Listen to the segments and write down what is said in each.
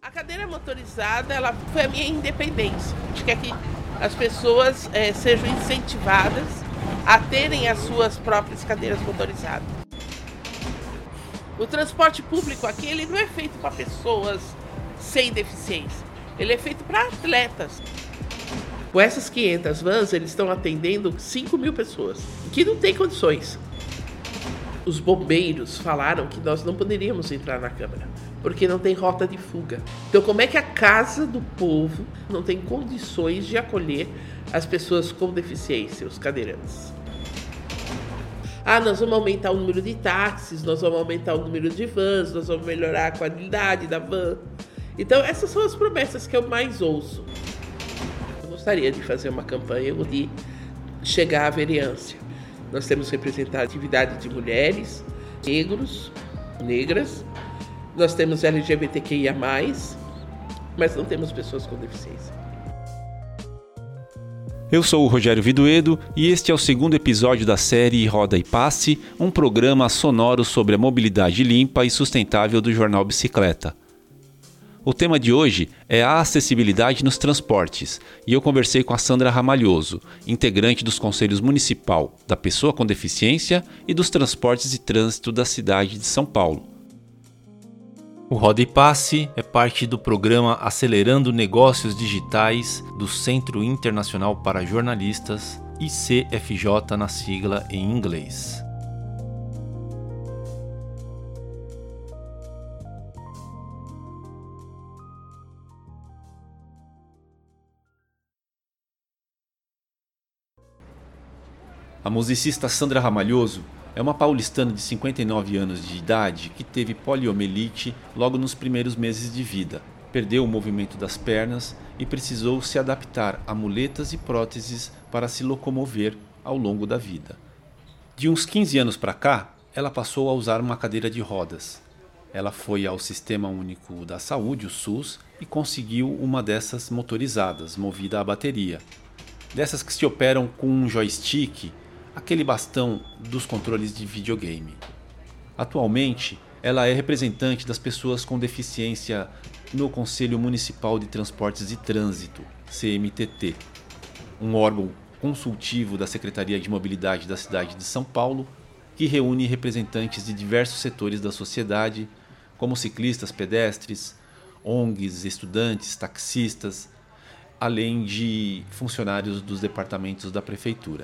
A cadeira motorizada, ela foi a minha independência. A gente quer que as pessoas sejam incentivadas a terem as suas próprias cadeiras motorizadas. O transporte público aqui, ele não é feito para pessoas sem deficiência. Ele é feito para atletas. Com essas 500 vans, eles estão atendendo 5.000 pessoas, que não têm condições. Os bombeiros falaram que nós não poderíamos entrar na Câmara, porque não tem rota de fuga. Então, como é que a Casa do Povo não tem condições de acolher as pessoas com deficiência, os cadeirantes? Nós vamos aumentar o número de táxis, nós vamos aumentar o número de vans, nós vamos melhorar a qualidade da van. Então, essas são as promessas que eu mais ouço. Eu gostaria de fazer uma campanha de chegar à vereança. Nós temos representatividade de mulheres, negros, negras, nós temos LGBTQIA+, mas não temos pessoas com deficiência. Eu sou o Rogério Viduedo e este é o segundo episódio da série Roda e Passe, um programa sonoro sobre a mobilidade limpa e sustentável do jornal Bicicleta. O tema de hoje é a acessibilidade nos transportes e eu conversei com a Sandra Ramalhoso, integrante dos Conselhos Municipal da Pessoa com Deficiência e dos Transportes e Trânsito da cidade de São Paulo. O Roda e Passe é parte do programa Acelerando Negócios Digitais do Centro Internacional para Jornalistas, ICFJ na sigla em inglês. A musicista Sandra Ramalhoso é uma paulistana de 59 anos de idade que teve poliomielite logo nos primeiros meses de vida. Perdeu o movimento das pernas e precisou se adaptar a muletas e próteses para se locomover ao longo da vida. De uns 15 anos para cá, ela passou a usar uma cadeira de rodas. Ela foi ao Sistema Único da Saúde, o SUS, e conseguiu uma dessas motorizadas, movida a bateria. Dessas que se operam com um joystick, aquele bastão dos controles de videogame. Atualmente, ela é representante das pessoas com deficiência no Conselho Municipal de Transportes e Trânsito, CMTT, um órgão consultivo da Secretaria de Mobilidade da cidade de São Paulo, que reúne representantes de diversos setores da sociedade, como ciclistas, pedestres, ONGs, estudantes, taxistas, além de funcionários dos departamentos da prefeitura.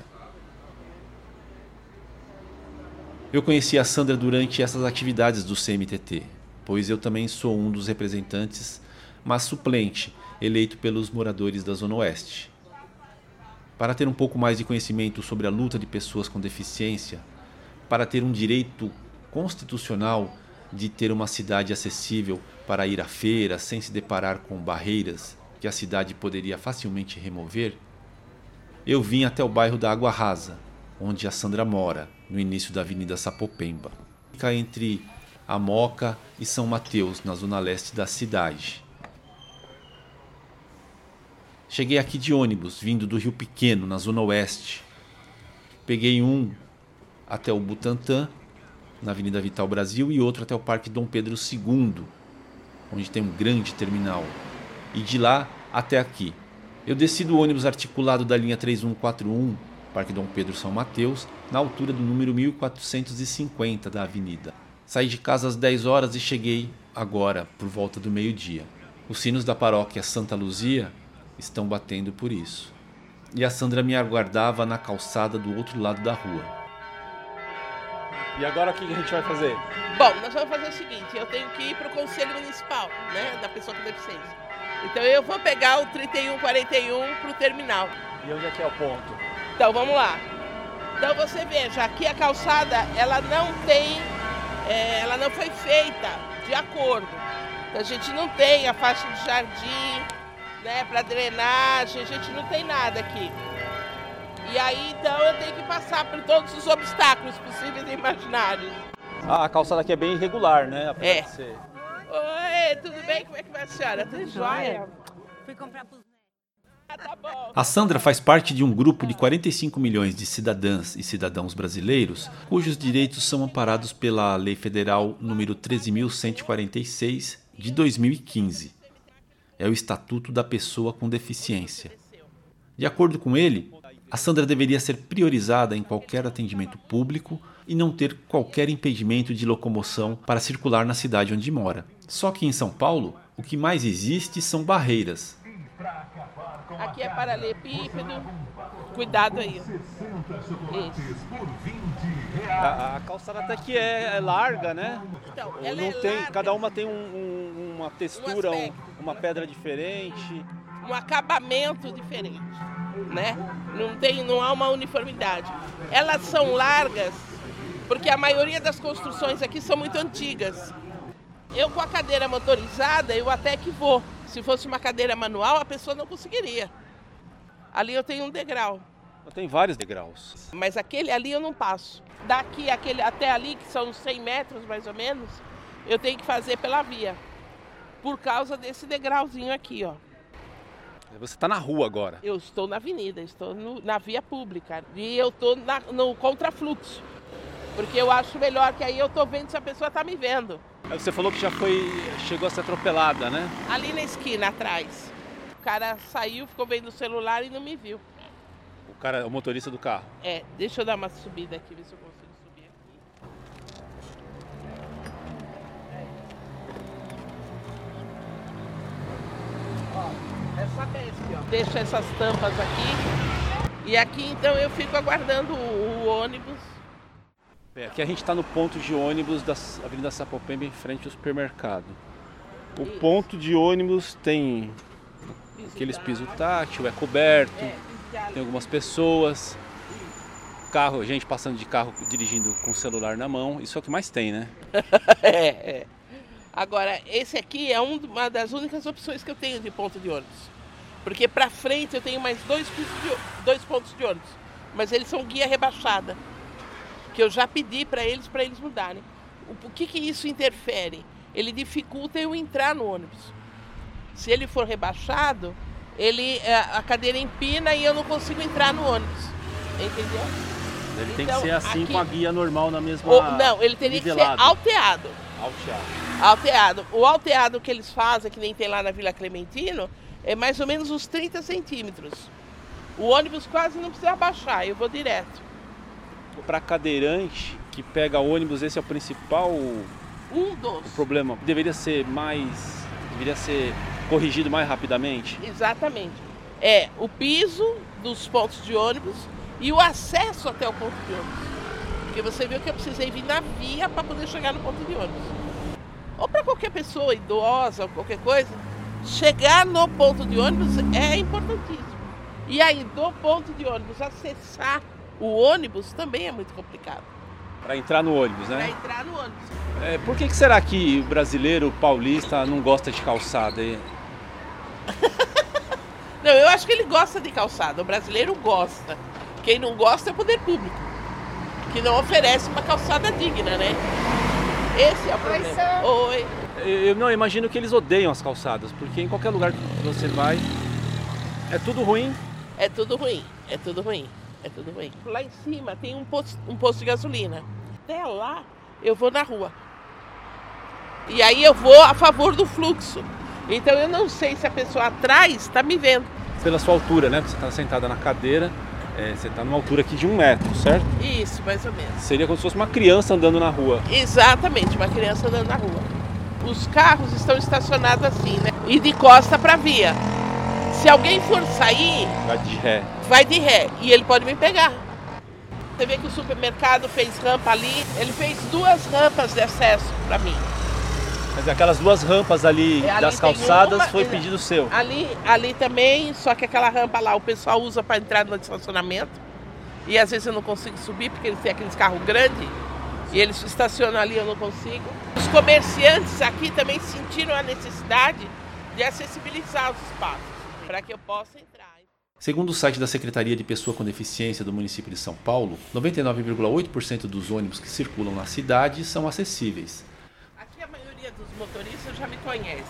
Eu conheci a Sandra durante essas atividades do CMTT, pois eu também sou um dos representantes, mas suplente, eleito pelos moradores da Zona Oeste. Para ter um pouco mais de conhecimento sobre a luta de pessoas com deficiência, para ter um direito constitucional de ter uma cidade acessível para ir à feira sem se deparar com barreiras que a cidade poderia facilmente remover, eu vim até o bairro da Água Rasa, onde a Sandra mora, no início da Avenida Sapopemba. Fica entre a Moca e São Mateus, na zona leste da cidade. Cheguei aqui de ônibus, vindo do Rio Pequeno, na zona oeste. Peguei um até o Butantã, na Avenida Vital Brasil, e outro até o Parque Dom Pedro II, onde tem um grande terminal. E de lá até aqui. Eu desci do ônibus articulado da linha 3141, Parque Dom Pedro São Mateus, na altura do número 1450 da avenida. Saí de casa às 10 horas e cheguei agora, por volta do meio-dia. Os sinos da paróquia Santa Luzia estão batendo por isso. E a Sandra me aguardava na calçada do outro lado da rua. E agora o que a gente vai fazer? Bom, nós vamos fazer o seguinte, eu tenho que ir para o Conselho Municipal, né, da pessoa com deficiência. Então eu vou pegar o 3141 para o terminal. E onde é que é o ponto? Então vamos lá. Então você veja, aqui a calçada ela não foi feita de acordo. Então, a gente não tem a faixa de jardim, né, para drenagem, a gente não tem nada aqui. E aí então eu tenho que passar por todos os obstáculos possíveis e imaginários. A calçada aqui é bem irregular, né? Apesar de ser... Oi, tudo bem? Como é que vai a senhora? Tudo jóia? Fui comprar pros... Tá bom. A Sandra faz parte de um grupo de 45 milhões de cidadãs e cidadãos brasileiros cujos direitos são amparados pela Lei Federal número 13.146 de 2015, é o Estatuto da Pessoa com Deficiência. De acordo com ele, a Sandra deveria ser priorizada em qualquer atendimento público e não ter qualquer impedimento de locomoção para circular na cidade onde mora. Só que em São Paulo, o que mais existe são barreiras. Aqui é paralelepípedo, cuidado aí. Isso. A calçada até que é larga, né? Então, ela Não é tem, larga, cada uma tem uma textura, aspecto. uma pedra diferente. um acabamento diferente, né? Não há uma uniformidade. Elas são largas porque a maioria das construções aqui são muito antigas. Eu com a cadeira motorizada, eu até que vou. Se fosse uma cadeira manual, a pessoa não conseguiria. Ali eu tenho um degrau. Tem vários degraus. Mas aquele ali eu não passo. Daqui até ali, que são uns 100 metros mais ou menos, eu tenho que fazer pela via. Por causa desse degrauzinho aqui, ó. Você está na rua agora. Eu estou na avenida, estou na via pública. E eu estou no contrafluxo. Porque eu acho melhor que aí eu estou vendo se a pessoa está me vendo. Aí você falou que chegou a ser atropelada, né? Ali na esquina, atrás. O cara saiu, ficou vendo o celular e não me viu. O motorista do carro. Deixa eu dar uma subida aqui, ver se eu consigo subir aqui. Essa desce, ó. Deixa essas tampas aqui. E aqui então eu fico aguardando o ônibus. Aqui a gente está no ponto de ônibus da Avenida Sapopemba, em frente ao supermercado. O ponto de ônibus tem aqueles pisos tátil, é coberto, tem algumas pessoas, gente passando de carro dirigindo com o celular na mão, isso é o que mais tem, né? Agora, esse aqui é uma das únicas opções que eu tenho de ponto de ônibus. Porque para frente eu tenho mais dois pontos de ônibus, mas eles são guia rebaixada. Que eu já pedi para eles mudarem. O que isso interfere? Ele dificulta eu entrar no ônibus. Se ele for rebaixado, a cadeira empina e eu não consigo entrar no ônibus. Entendeu? Ele tem que ser assim aqui, com a guia normal na mesma... Não, ele teria que ser alteado. Alteado. O alteado que eles fazem, que nem tem lá na Vila Clementino, é mais ou menos uns 30 centímetros. O ônibus quase não precisa abaixar, eu vou direto. Para cadeirante que pega ônibus, esse é o principal o problema. Deveria ser corrigido mais rapidamente. Exatamente. O piso dos pontos de ônibus e o acesso até o ponto de ônibus. Porque você viu que eu precisei vir na via para poder chegar no ponto de ônibus. Ou para qualquer pessoa idosa ou qualquer coisa, chegar no ponto de ônibus é importantíssimo. E aí, do ponto de ônibus, acessar o ônibus também é muito complicado. Para entrar no ônibus, né? Para entrar no ônibus. Por que será que o brasileiro, o paulista, não gosta de calçada? Não, eu acho que ele gosta de calçada. O brasileiro gosta. Quem não gosta é o poder público, que não oferece uma calçada digna, né? Esse é o problema. Oi. Eu imagino que eles odeiam as calçadas, porque em qualquer lugar que você vai, é tudo ruim. É tudo ruim. Lá em cima tem um posto de gasolina. Até lá eu vou na rua. E aí eu vou a favor do fluxo. Então eu não sei se a pessoa atrás está me vendo. Pela sua altura, né? Você está sentada na cadeira, você está numa altura aqui de 1 metro, certo? Isso, mais ou menos. Seria como se fosse uma criança andando na rua. Exatamente, uma criança andando na rua. Os carros estão estacionados assim, né? E de costa para a via. Se alguém for sair, vai de ré e ele pode me pegar. Você vê que o supermercado fez rampa ali, ele fez 2 rampas de acesso para mim. Mas aquelas 2 rampas ali das calçadas foi pedido seu? Ali também, só que aquela rampa lá o pessoal usa para entrar no estacionamento. E às vezes eu não consigo subir porque eles têm aqueles carros grandes e eles estacionam ali, eu não consigo. Os comerciantes aqui também sentiram a necessidade de acessibilizar os espaços, para que eu possa entrar. Segundo o site da Secretaria de Pessoa com Deficiência do município de São Paulo, 99,8% dos ônibus que circulam na cidade são acessíveis. Aqui a maioria dos motoristas já me conhece.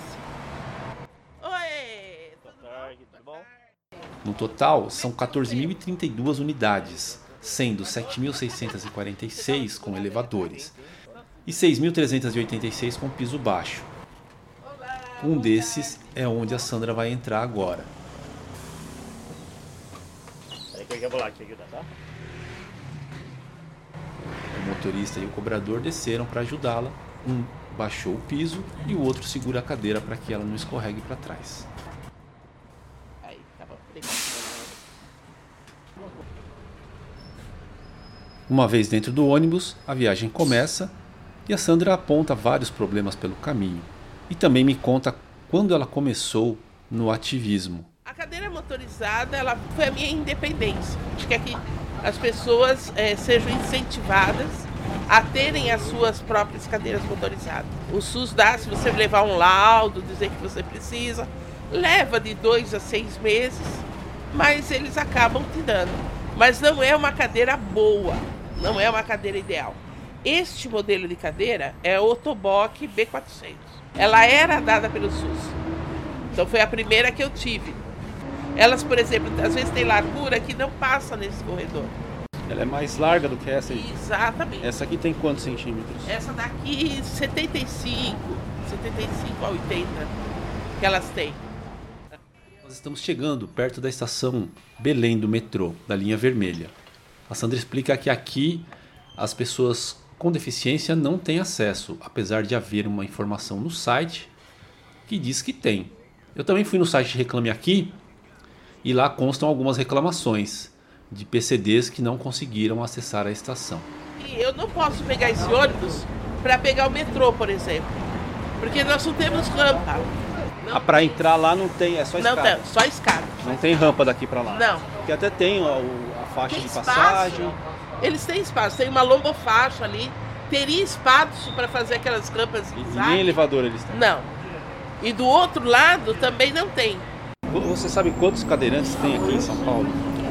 Oi! Tudo bom? No total, são 14.032 unidades, sendo 7.646 com elevadores e 6.386 com piso baixo. Um desses é onde a Sandra vai entrar agora. O motorista e o cobrador desceram para ajudá-la. Um baixou o piso e o outro segura a cadeira para que ela não escorregue para trás. Uma vez dentro do ônibus, a viagem começa e a Sandra aponta vários problemas pelo caminho. E também me conta quando ela começou no ativismo. A cadeira motorizada, ela foi a minha independência. A gente quer que as pessoas sejam incentivadas a terem as suas próprias cadeiras motorizadas. O SUS dá, se você levar um laudo, dizer que você precisa, leva de 2 a 6 meses, mas eles acabam te dando. Mas não é uma cadeira boa, não é uma cadeira ideal. Este modelo de cadeira é a Ottobock B400. Ela era dada pelo SUS, então foi a primeira que eu tive. Elas, por exemplo, às vezes tem largura que não passa nesse corredor. Ela é mais larga do que essa aí? Exatamente. Essa aqui tem quantos centímetros? Essa daqui, 75 a 80 que elas têm. Nós estamos chegando perto da estação Belém do metrô, da linha vermelha. A Sandra explica que aqui as pessoas com deficiência não têm acesso, apesar de haver uma informação no site que diz que tem. Eu também fui no site Reclame Aqui e lá constam algumas reclamações de PCDs que não conseguiram acessar a estação. E eu não posso pegar esse ônibus para pegar o metrô, por exemplo, porque nós não temos rampa. Para entrar lá não tem, é só escada? Não tem, só escada. Não tem rampa daqui para lá? Não. Porque até tem a faixa Tem de espaço. passagem. Eles têm espaço, tem uma lombofaixa ali, teria espaço para fazer aquelas rampas E zigue-zague. nem elevador eles têm? Não. E do outro lado também não tem. Você sabe quantos cadeirantes tem aqui em São Paulo?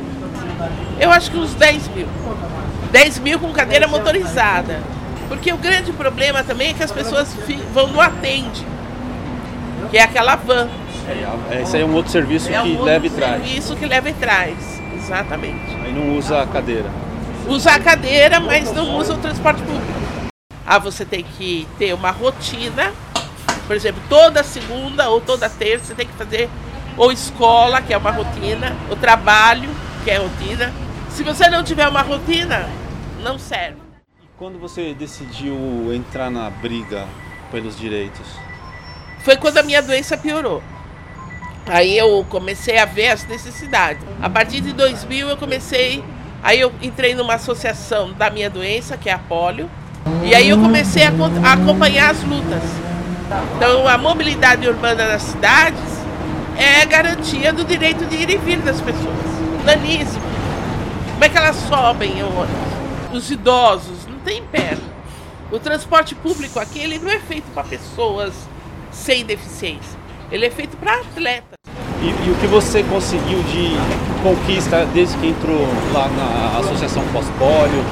Eu acho que uns 10 mil. 10 mil com cadeira motorizada. Porque o grande problema também é que as pessoas vão no Atende, que é aquela van. Esse aí é um outro serviço que leva e traz. Serviço que leva e traz, exatamente. Aí não usa a cadeira. Usa a cadeira, mas não usa o transporte público. Você tem que ter uma rotina. Por exemplo, toda segunda ou toda terça você tem que fazer ou escola, que é uma rotina, ou trabalho, que é rotina. Se você não tiver uma rotina, não serve. E quando você decidiu entrar na briga pelos direitos? Foi quando a minha doença piorou. Aí eu comecei a ver as necessidades. A partir de 2000 aí eu entrei numa associação da minha doença, que é a polio, e aí eu comecei a acompanhar as lutas. Então a mobilidade urbana nas cidades é garantia do direito de ir e vir das pessoas. O nanismo, como é que elas sobem em ônibus? Os idosos não têm perna. O transporte público aqui ele não é feito para pessoas sem deficiência, ele é feito para atletas. E o que você conseguiu de conquista desde que entrou lá na Associação Pós-Polio?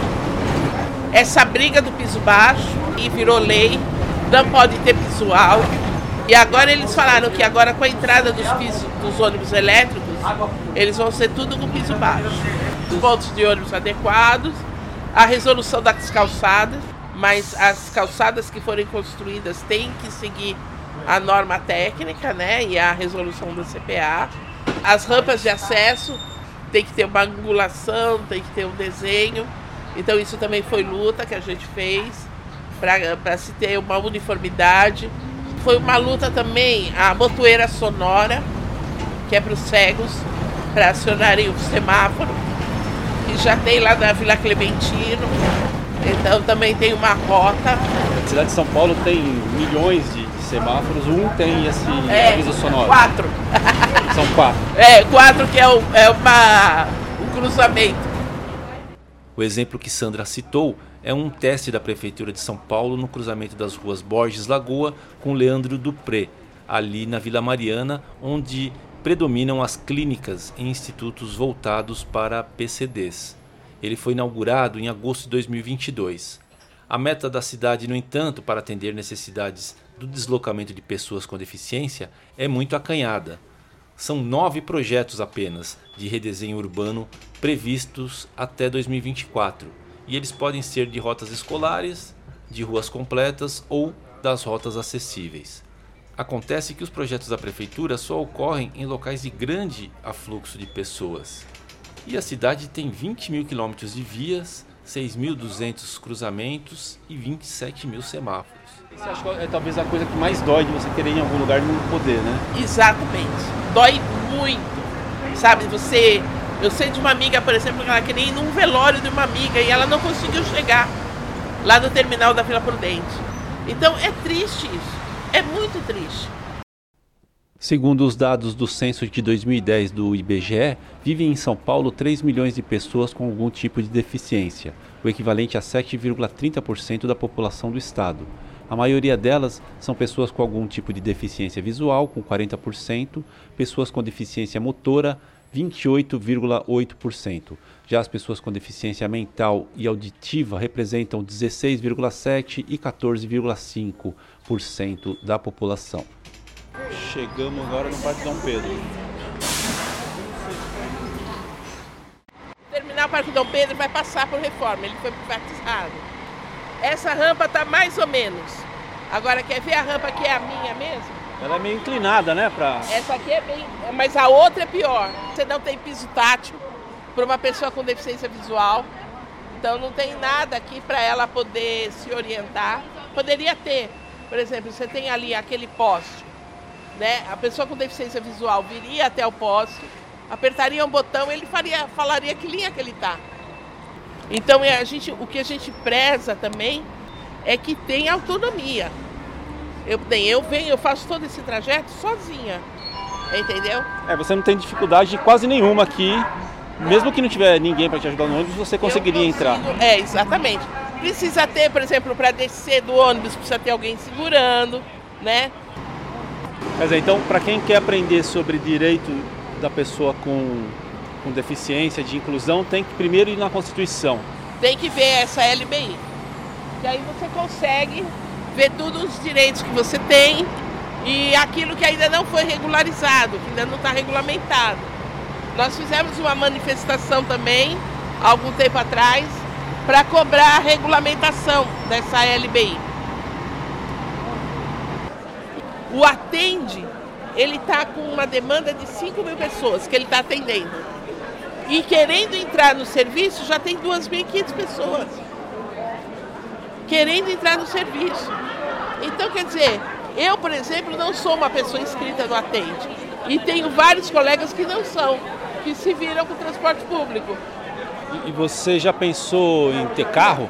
Essa briga do piso baixo e virou lei, não pode ter piso alto. E agora eles falaram que agora com a entrada dos ônibus elétricos, eles vão ser tudo com piso baixo. Os pontos de ônibus adequados, a resolução das calçadas, mas as calçadas que forem construídas têm que seguir a norma técnica, né, e a resolução do CPA. As rampas de acesso tem que ter uma angulação, tem que ter um desenho. Então isso também foi luta que a gente fez para se ter uma uniformidade. Foi uma luta também a botoeira sonora, que é para os cegos, para acionarem o semáforo, que já tem lá na Vila Clementino. Então também tem uma rota. A cidade de São Paulo tem milhões de semáforos, um tem esse aviso sonoro. 4. São 4. 4 que é um cruzamento. O exemplo que Sandra citou é um teste da Prefeitura de São Paulo no cruzamento das ruas Borges Lagoa com Leandro Dupré, ali na Vila Mariana, onde predominam as clínicas e institutos voltados para PCDs. Ele foi inaugurado em agosto de 2022. A meta da cidade, no entanto, para atender necessidades do deslocamento de pessoas com deficiência é muito acanhada. São 9 projetos apenas de redesenho urbano previstos até 2024 e eles podem ser de rotas escolares, de ruas completas ou das rotas acessíveis. Acontece que os projetos da prefeitura só ocorrem em locais de grande afluxo de pessoas. E a cidade tem 20 mil quilômetros de vias, 6.200 cruzamentos e 27 mil semáforos. Você acha que é talvez a coisa que mais dói de você querer ir em algum lugar e não poder, né? Exatamente. Dói muito. Sabe, eu sei de uma amiga, por exemplo, que ela queria ir num velório de uma amiga e ela não conseguiu chegar lá no terminal da Vila Prudente. Então é triste isso. É muito triste. Segundo os dados do censo de 2010 do IBGE, vivem em São Paulo 3 milhões de pessoas com algum tipo de deficiência, o equivalente a 7,30% da população do estado. A maioria delas são pessoas com algum tipo de deficiência visual, com 40%, pessoas com deficiência motora, 28,8%. Já as pessoas com deficiência mental e auditiva representam 16,7% e 14,5% da população. Chegamos agora no Parque Dom Pedro. Terminar o Parque Dom Pedro vai passar por reforma, ele foi privatizado. Essa rampa está mais ou menos. Agora, quer ver a rampa que é a minha mesmo? Ela é meio inclinada, né? Essa aqui é bem... Mas a outra é pior. Você não tem piso tátil para uma pessoa com deficiência visual. Então não tem nada aqui para ela poder se orientar. Poderia ter, por exemplo, você tem ali aquele poste, né? A pessoa com deficiência visual viria até o poste, apertaria um botão, ele falaria que linha que ele está. Então o que a gente preza também é que tem autonomia. Eu faço todo esse trajeto sozinha, entendeu? Você não tem dificuldade quase nenhuma aqui, mesmo que não tiver ninguém para te ajudar no ônibus, você conseguiria entrar. Exatamente. Precisa ter, por exemplo, para descer do ônibus, precisa ter alguém segurando, né? Quer dizer, então, para quem quer aprender sobre direito da pessoa com deficiência, de inclusão, tem que primeiro ir na Constituição. Tem que ver essa LBI, que aí você consegue ver todos os direitos que você tem e aquilo que ainda não foi regularizado, que ainda não está regulamentado. Nós fizemos uma manifestação também, há algum tempo atrás, para cobrar a regulamentação dessa LBI. O Atende, ele está com uma demanda de 5 mil pessoas que ele está atendendo. E querendo entrar no serviço, já tem 2.500 pessoas querendo entrar no serviço. Então, quer dizer, eu, por exemplo, não sou uma pessoa inscrita no Atende. E tenho vários colegas que não são, que se viram com o transporte público. E você já pensou em ter carro?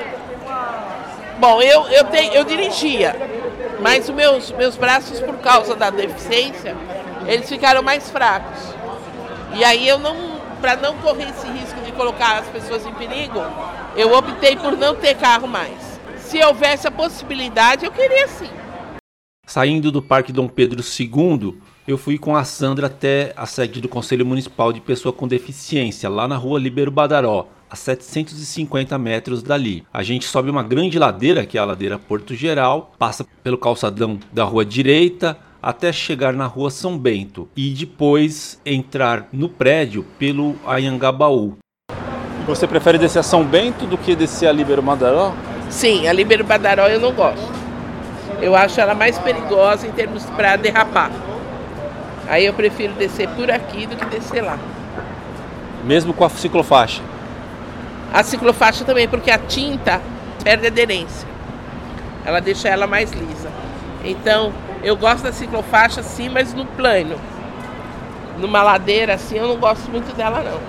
Bom, eu dirigia, mas os meus braços, por causa da deficiência, eles ficaram mais fracos. E aí para não correr esse risco de colocar as pessoas em perigo, eu optei por não ter carro mais. Se houvesse a possibilidade, eu queria sim. Saindo do Parque Dom Pedro II, eu fui com a Sandra até a sede do Conselho Municipal de Pessoa com Deficiência, lá na rua Líbero Badaró, a 750 metros dali. A gente sobe uma grande ladeira, que é a ladeira Porto Geral, passa pelo calçadão da rua direita, até chegar na rua São Bento e depois entrar no prédio pelo Anhangabaú. Você prefere descer a São Bento do que descer a Líbero Badaró? Sim, a Líbero Badaró eu não gosto. Eu acho ela mais perigosa em termos para derrapar. Aí eu prefiro descer por aqui do que descer lá. Mesmo com a ciclofaixa? A ciclofaixa também, porque a tinta perde aderência. Ela deixa ela mais lisa. Então, eu gosto da ciclofaixa sim, mas no plano. Numa ladeira assim, eu não gosto muito dela não.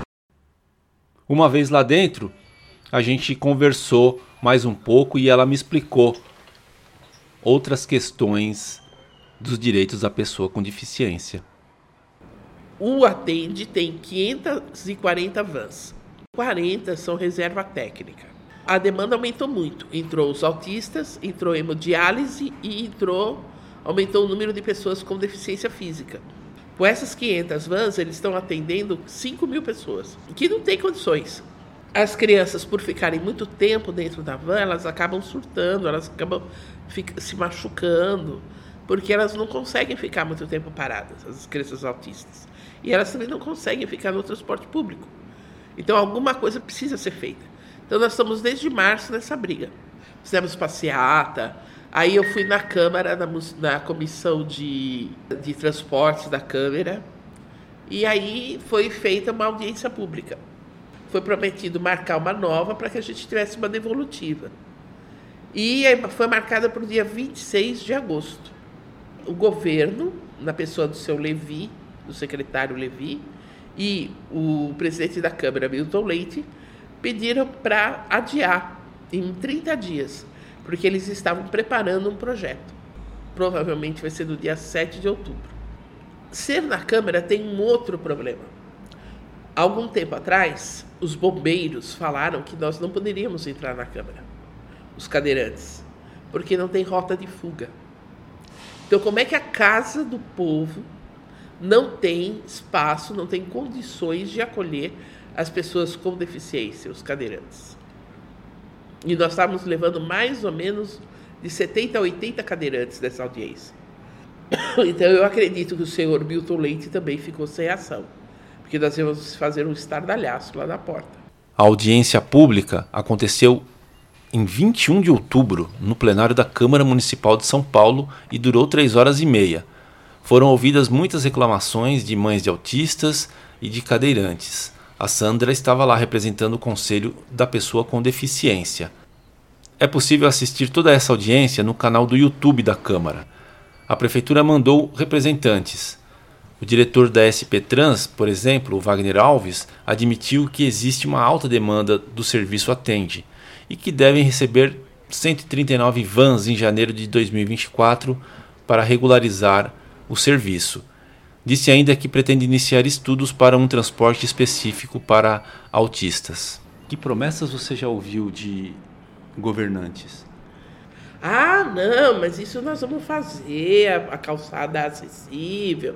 Uma vez lá dentro, a gente conversou mais um pouco e ela me explicou outras questões dos direitos da pessoa com deficiência. O Atende tem 540 vans. 40 são reserva técnica. A demanda aumentou muito. Entrou os autistas, entrou hemodiálise e aumentou o número de pessoas com deficiência física. Com essas 500 vans, eles estão atendendo 5 mil pessoas, que não tem condições. As crianças, por ficarem muito tempo dentro da van, elas acabam surtando, elas acabam se machucando, porque elas não conseguem ficar muito tempo paradas, as crianças autistas. E elas também não conseguem ficar no transporte público. Então, alguma coisa precisa ser feita. Então, nós estamos desde março nessa briga. Fizemos passeata, Aí eu fui na Câmara, na comissão de transportes da Câmara, e aí foi feita uma audiência pública. Foi prometido marcar uma nova para que a gente tivesse uma devolutiva. E foi marcada para o dia 26 de agosto. O governo, na pessoa do seu Levi, do secretário Levi, e o presidente da Câmara, Milton Leite, pediram para adiar em 30 dias, porque eles estavam preparando um projeto. Provavelmente vai ser no dia 7 de outubro. Ser na Câmara tem um outro problema. Há algum tempo atrás, os bombeiros falaram que nós não poderíamos entrar na Câmara, os cadeirantes, porque não tem rota de fuga. Então, como é que a Casa do Povo não tem espaço, não tem condições de acolher as pessoas com deficiência, os cadeirantes? E nós estávamos levando mais ou menos de 70 a 80 cadeirantes dessa audiência. Então, eu acredito que o senhor Milton Leite também ficou sem ação, porque nós íamos fazer um estardalhaço lá na porta. A audiência pública aconteceu em 21 de outubro, no plenário da Câmara Municipal de São Paulo, e durou 3 horas e meia. Foram ouvidas muitas reclamações de mães de autistas e de cadeirantes. A Sandra estava lá representando o Conselho da Pessoa com Deficiência. É possível assistir toda essa audiência no canal do YouTube da Câmara. A Prefeitura mandou representantes. O diretor da SP Trans, por exemplo, o Wagner Alves, admitiu que existe uma alta demanda do serviço Atende e que devem receber 139 vans em janeiro de 2024 para regularizar o serviço. Disse ainda que pretende iniciar estudos para um transporte específico para autistas. Que promessas você já ouviu de governantes? Ah, não, mas isso nós vamos fazer, a calçada acessível.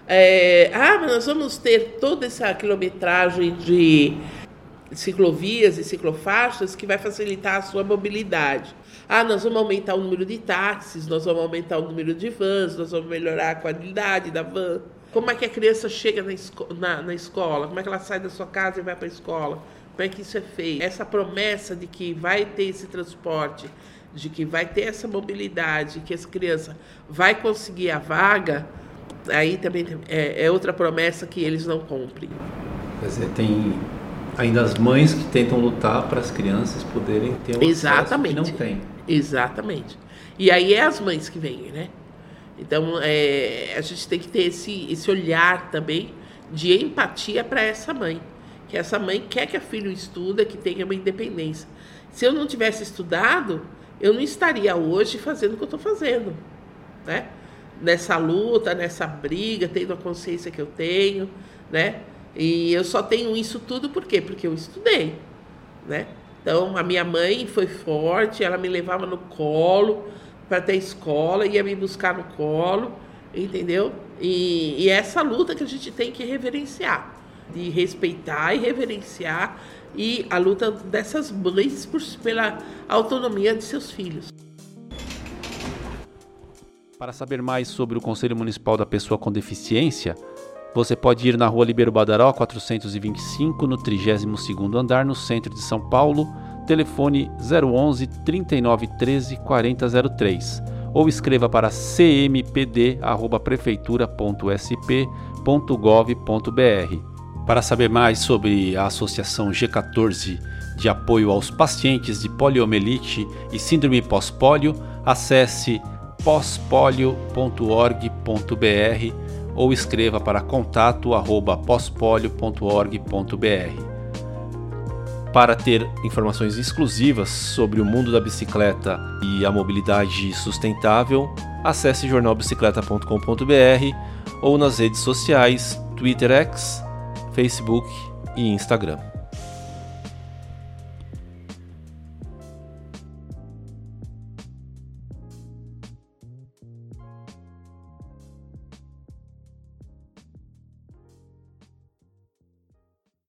Mas nós vamos ter toda essa quilometragem de ciclovias e ciclofaixas que vai facilitar a sua mobilidade. Nós vamos aumentar o número de táxis, nós vamos aumentar o número de vans, nós vamos melhorar a qualidade da van. Como é que a criança chega na escola? Como é que ela sai da sua casa e vai para a escola? Como é que isso é feito? Essa promessa de que vai ter esse transporte, de que vai ter essa mobilidade, que essa criança vai conseguir a vaga, aí também é outra promessa que eles não cumprem. Quer dizer, tem ainda as mães que tentam lutar para as crianças poderem ter um acesso que não tem. Exatamente. E aí é as mães que vêm, né? Então, a gente tem que ter esse olhar também de empatia para essa mãe. Que essa mãe quer que a filha estude, que tenha uma independência. Se eu não tivesse estudado, eu não estaria hoje fazendo o que eu estou fazendo, né? Nessa luta, nessa briga, tendo a consciência que eu tenho, né? E eu só tenho isso tudo por quê? Porque eu estudei, né? Então, a minha mãe foi forte, ela me levava no colo para ter escola, ia me buscar no colo, entendeu? E é essa luta que a gente tem que reverenciar, de respeitar e reverenciar, e a luta dessas mães pela autonomia de seus filhos. Para saber mais sobre o Conselho Municipal da Pessoa com Deficiência, você pode ir na Rua Libero Badaró, 425, no 32º andar, no centro de São Paulo, telefone 011 3913 4003, ou escreva para cmpd@prefeitura.sp.gov.br. Para saber mais sobre a Associação G14 de apoio aos pacientes de poliomielite e síndrome pós-pólio, acesse pospolio.org.br ou escreva para contato@pospolio.org.br. Para ter informações exclusivas sobre o mundo da bicicleta e a mobilidade sustentável, acesse jornalbicicleta.com.br ou nas redes sociais Twitter X, Facebook e Instagram.